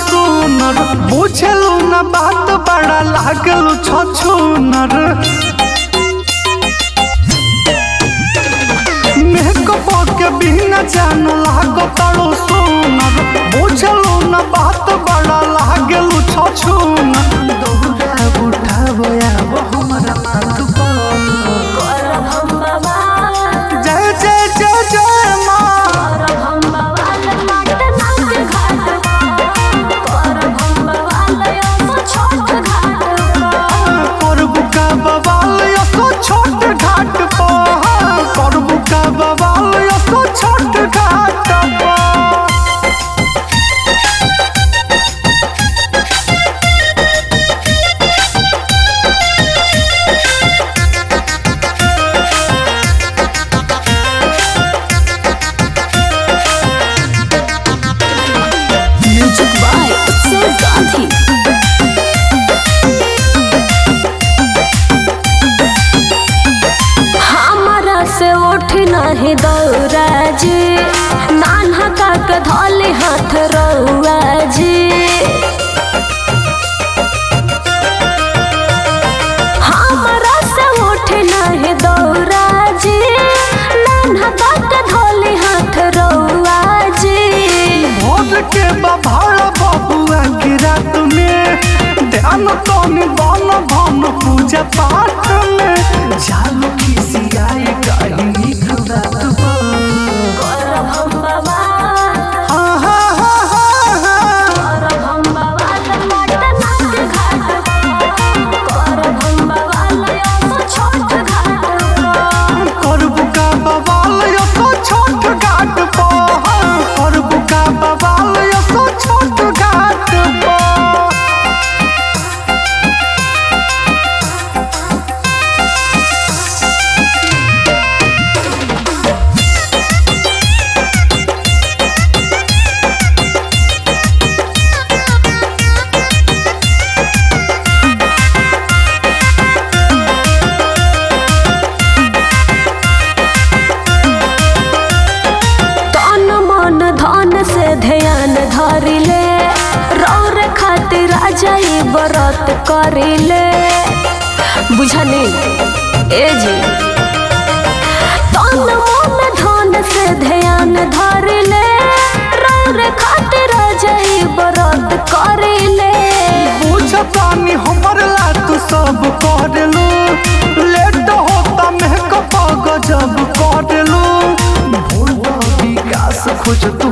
सुनर बुझलू न बात बड़ा लागलू छछूनर मेकअप के बिना जान लागो तड़ो सुनर बुझलू न बात बड़ा लागलू छछूनर दौड़ा उठाबो आबो हमरा माथ पर जय जय जय जय माँ छोट घाट पर करबू का बवाल यसो छोट घाट पर म्यूजिक बाय उत्सव गांधी। से उठ नहीं दौरा जी नान्हा का धोले हाथ रउआ जी हमारा से उठ नहीं दौरा जी नान्हा का धोले हाथ रउआ जी भोर के बभाड़ बबुआ की रात में ध्यान तो बन भन पूजा पाठ में जालू किसी आए कहीं रात करबू का बवाल यसो छोट घाट पर करबू का बवाल यसो छोट घाट पर से ध्यान धरिले रौर खातिर राजाई व्रत करिले बुझनी ए जी तन मन धन से ध्यान धरिले रौर खातिर राजाई व्रत करिले बुझ पानी हमर ला तू सब करलू लेट होता मेकअप गजब करलू भूल विकास खोज तू